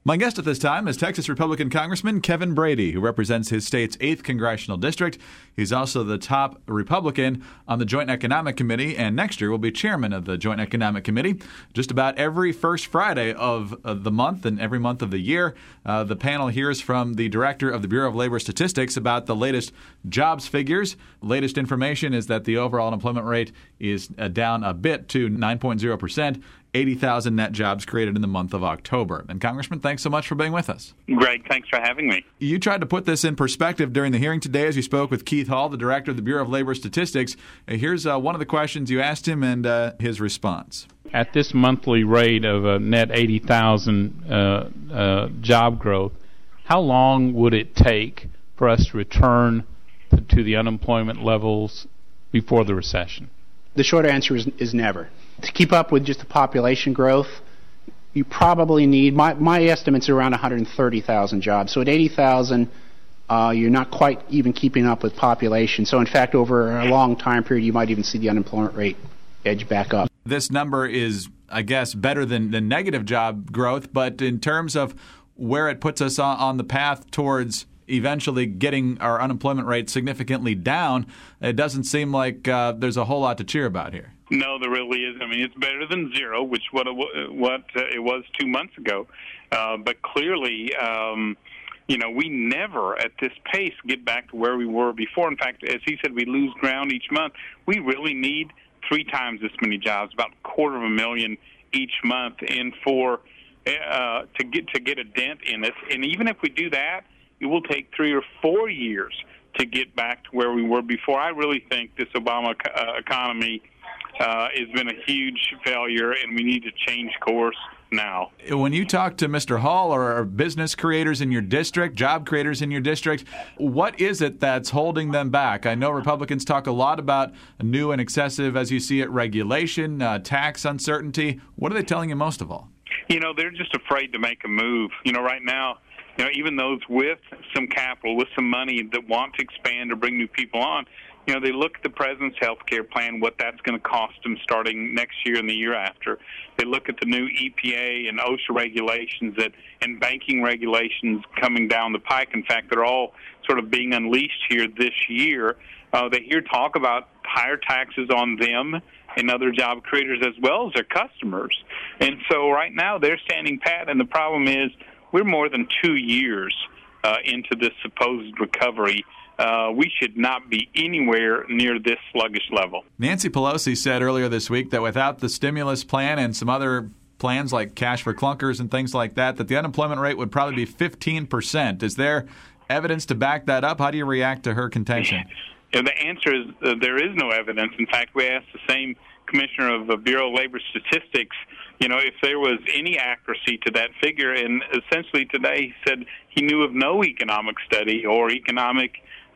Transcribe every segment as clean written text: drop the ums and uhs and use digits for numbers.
My guest at this time is Texas Republican Congressman Kevin Brady, who represents his state's 8th Congressional District. He's also the top Republican on the Joint Economic Committee, and next year will be chairman of the Joint Economic Committee. Just about every first Friday of the month and every month of the year, the panel hears from the director of the Bureau of Labor Statistics about the latest jobs figures. Latest information is that the overall unemployment rate is down a bit to 9.0%. 80,000 net jobs created in the month of October. And Congressman, thanks so much for being with us. Greg, thanks for having me. You tried to put this in perspective during the hearing today as you spoke with Keith Hall, the director of the Bureau of Labor Statistics. Here's one of the questions you asked him and his response. At this monthly rate of a net 80,000 job growth, how long would it take for us to return to the unemployment levels before the recession? The short answer is never. To keep up with just the population growth, you probably need, my estimates are around 130,000 jobs. So at 80,000, you're not quite even keeping up with population. So in fact, over a long time period, you might even see the unemployment rate edge back up. This number is, I guess, better than negative job growth, but in terms of where it puts us on the path towards eventually getting our unemployment rate significantly down, it doesn't seem like there's a whole lot to cheer about here. No, there really is. I mean, it's better than zero, which what it was 2 months ago. But clearly, we never at this pace get back to where we were before. In fact, as he said, we lose ground each month. We really need 3 times this many jobs, about 250,000 each month, and to get a dent in it. And even if we do that, it will take 3 or 4 years to get back to where we were before. I really think this Obama economy has been a huge failure, and we need to change course now. When you talk to Mr. Hall or business creators in your district, job creators in your district, what is it that's holding them back? I know Republicans talk a lot about new and excessive, as you see it, regulation, tax uncertainty. What are they telling you most of all? They're just afraid to make a move. Right now, even those with some capital, with some money that want to expand or bring new people on, they look at the president's health care plan, what that's going to cost them starting next year and the year after. They look at the new EPA and OSHA regulations and banking regulations coming down the pike. In fact, they're all sort of being unleashed here this year. They hear talk about higher taxes on them and other job creators as well as their customers. And so right now they're standing pat, and the problem is we're more than 2 years into this supposed recovery. We should not be anywhere near this sluggish level. Nancy Pelosi said earlier this week that without the stimulus plan and some other plans like cash for clunkers and things like that the unemployment rate would probably be 15%. Is there evidence to back that up? How do you react to her contention? The answer is there is no evidence. In fact, we asked the same commissioner of the Bureau of Labor Statistics, if there was any accuracy to that figure. And essentially today he said he knew of no economic study or economic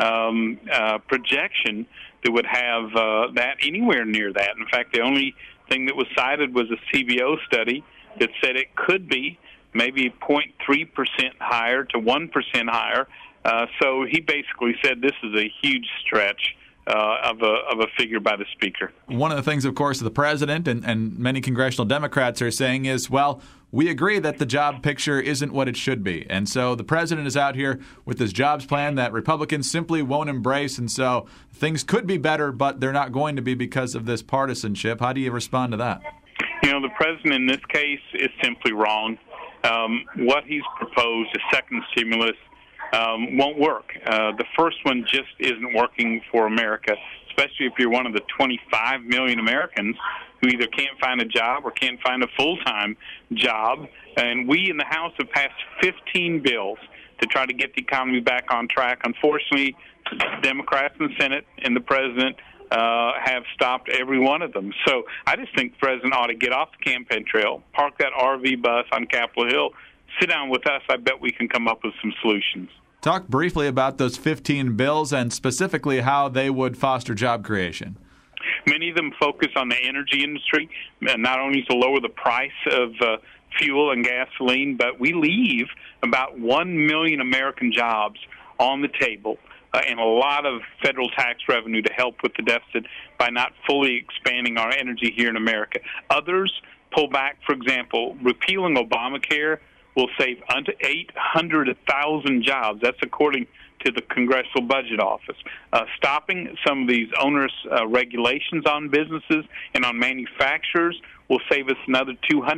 projection that would have that anywhere near that. In fact, the only thing that was cited was a CBO study that said it could be maybe 0.3% higher to 1% higher. So he basically said this is a huge stretch of a figure by the speaker. One of the things, of course, the president and many congressional Democrats are saying is, well, we agree that the job picture isn't what it should be. And so the president is out here with this jobs plan that Republicans simply won't embrace. And so things could be better, but they're not going to be because of this partisanship. How do you respond to that? The president in this case is simply wrong. What he's proposed, a second stimulus, won't work. The first one just isn't working for America, especially if you're one of the 25 million Americans who either can't find a job or can't find a full-time job. And we in the House have passed 15 bills to try to get the economy back on track. Unfortunately, Democrats in the Senate and the president have stopped every one of them. So I just think the president ought to get off the campaign trail, park that RV bus on Capitol Hill, sit down with us. I bet we can come up with some solutions. Talk briefly about those 15 bills and specifically how they would foster job creation. Many of them focus on the energy industry, not only to lower the price of fuel and gasoline, but we leave about 1 million American jobs on the table and a lot of federal tax revenue to help with the deficit by not fully expanding our energy here in America. Others pull back, for example, repealing Obamacare will save 800,000 jobs. That's according to the Congressional Budget Office. Stopping some of these onerous regulations on businesses and on manufacturers will save us another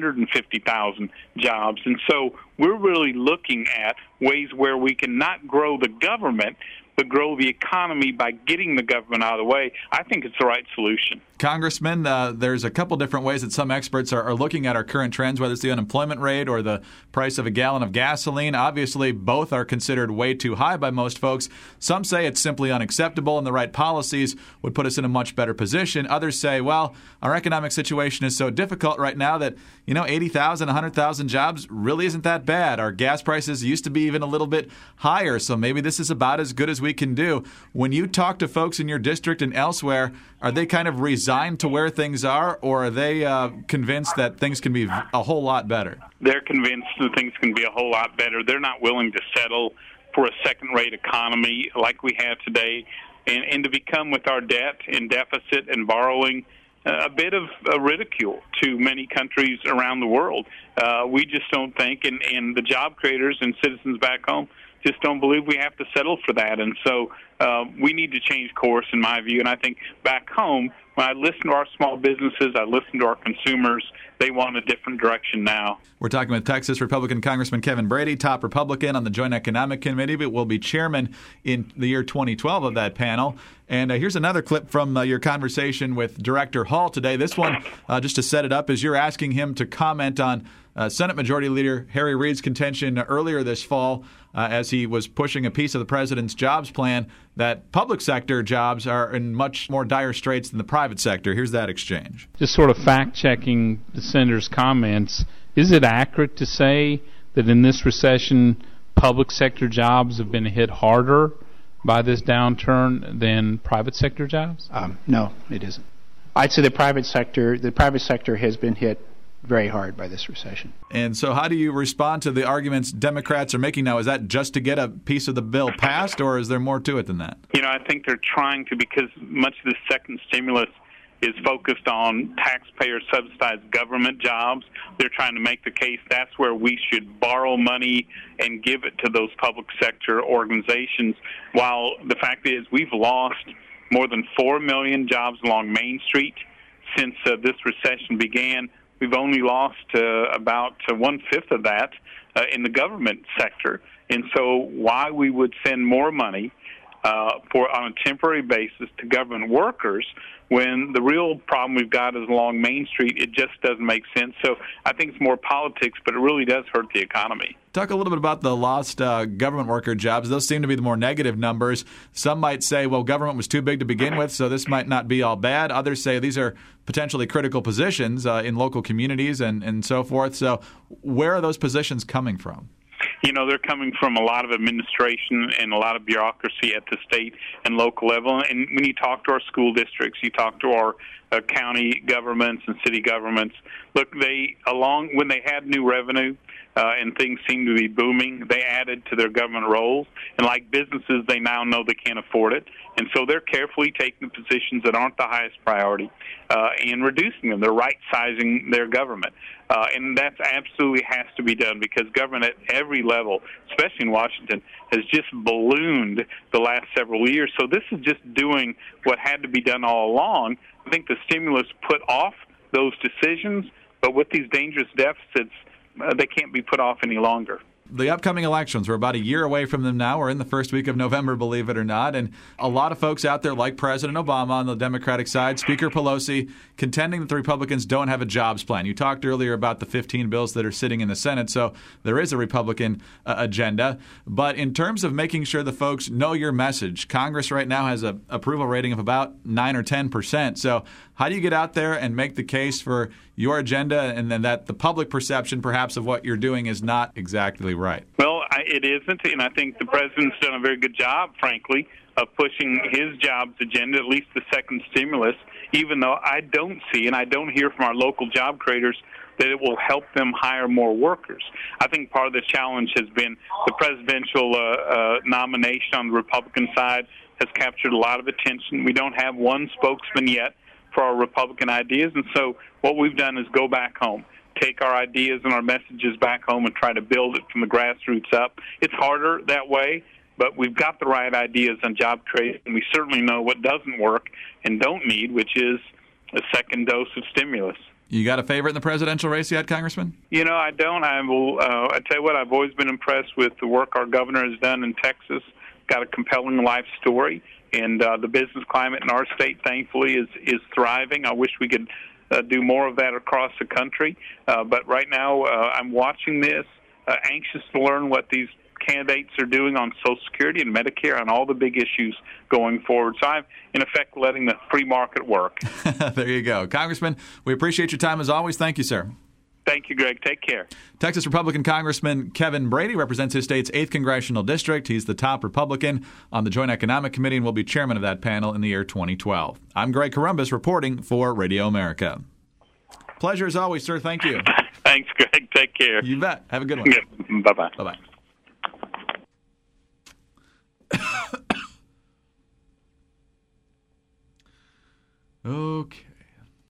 250,000 jobs. And so we're really looking at ways where we can not grow the government, but grow the economy by getting the government out of the way. I think it's the right solution. Congressman, there's a couple different ways that some experts are looking at our current trends, whether it's the unemployment rate or the price of a gallon of gasoline. Obviously, both are considered way too high by most folks. Some say it's simply unacceptable and the right policies would put us in a much better position. Others say, well, our economic situation is so difficult right now that, 80,000, 100,000 jobs really isn't that bad. Our gas prices used to be even a little bit higher, so maybe this is about as good as we can do. When you talk to folks in your district and elsewhere, are they kind of resigned to where things are, or are they convinced that things can be a whole lot better? They're convinced that things can be a whole lot better. They're not willing to settle for a second-rate economy like we have today and to become, with our debt and deficit and borrowing, a bit of a ridicule to many countries around the world. We just don't think, and the job creators and citizens back home just don't believe we have to settle for that. And so we need to change course, in my view. And I think back home, when I listen to our small businesses, I listen to our consumers, they want a different direction now. We're talking with Texas Republican Congressman Kevin Brady, top Republican on the Joint Economic Committee, but will be chairman in the year 2012 of that panel. And here's another clip from your conversation with Director Hall today. This one, just to set it up, is you're asking him to comment on Senate Majority Leader Harry Reid's contention earlier this fall as he was pushing a piece of the president's jobs plan that public sector jobs are in much more dire straits than the private sector. Here's that exchange. Just sort of fact-checking the senator's comments, is it accurate to say that in this recession, public sector jobs have been hit harder by this downturn than private sector jobs? No, it isn't. I'd say the private sector has been hit very hard by this recession. And so how do you respond to the arguments Democrats are making now? Is that just to get a piece of the bill passed, or is there more to it than that? I think they're trying to, because much of the second stimulus is focused on taxpayer-subsidized government jobs. They're trying to make the case that's where we should borrow money and give it to those public sector organizations, while the fact is we've lost more than 4 million jobs along Main Street since this recession began. We've only lost about 1/5 of that in the government sector. And so why we would send more money on a temporary basis to government workers when the real problem we've got is along Main Street, it just doesn't make sense. So I think it's more politics, but it really does hurt the economy. Talk a little bit about the lost government worker jobs. Those seem to be the more negative numbers. Some might say, well, government was too big to begin with, so this might not be all bad. Others say these are potentially critical positions in local communities and so forth. So where are those positions coming from? They're coming from a lot of administration and a lot of bureaucracy at the state and local level. And when you talk to our school districts, you talk to our county governments and city governments, look, when they had new revenue and things seemed to be booming, they added to their government roles. And like businesses, they now know they can't afford it. And so they're carefully taking the positions that aren't the highest priority and reducing them. They're right-sizing their government. And that absolutely has to be done, because government at every level, especially in Washington, has just ballooned the last several years. So this is just doing what had to be done all along. I think the stimulus put off those decisions, but with these dangerous deficits, they can't be put off any longer. The upcoming elections, we're about a year away from them now. We're in the first week of November, believe it or not. And a lot of folks out there, like President Obama on the Democratic side, Speaker Pelosi, contending that the Republicans don't have a jobs plan. You talked earlier about the 15 bills that are sitting in the Senate, so there is a Republican agenda. But in terms of making sure the folks know your message, Congress right now has an approval rating of about 9 or 10%. So how do you get out there and make the case for your agenda, and then that the public perception perhaps of what you're doing is not exactly right? Well, it isn't, and I think the president's done a very good job, frankly, of pushing his jobs agenda, at least the second stimulus, even though I don't see and I don't hear from our local job creators that it will help them hire more workers. I think part of the challenge has been the presidential nomination on the Republican side has captured a lot of attention. We don't have one spokesman yet for our Republican ideas, and so what we've done is go back home. take our ideas and our messages back home and try to build it from the grassroots up. It's harder that way, but we've got the right ideas on job creation, and we certainly know what doesn't work and don't need, which is a second dose of stimulus. You got a favorite in the presidential race yet, Congressman? I don't. I tell you what, I've always been impressed with the work our governor has done in Texas. Got a compelling life story, and the business climate in our state, thankfully, is thriving. I wish we could do more of that across the country. But right now, I'm watching this, anxious to learn what these candidates are doing on Social Security and Medicare and all the big issues going forward. So I'm, in effect, letting the free market work. There you go. Congressman, we appreciate your time as always. Thank you, sir. Thank you, Greg. Take care. Texas Republican Congressman Kevin Brady represents his state's 8th Congressional District. He's the top Republican on the Joint Economic Committee and will be chairman of that panel in the year 2012. I'm Greg Corombos reporting for Radio America. Pleasure as always, sir. Thank you. Thanks, Greg. Take care. You bet. Have a good one. Yeah. Bye-bye. Bye-bye. Okay.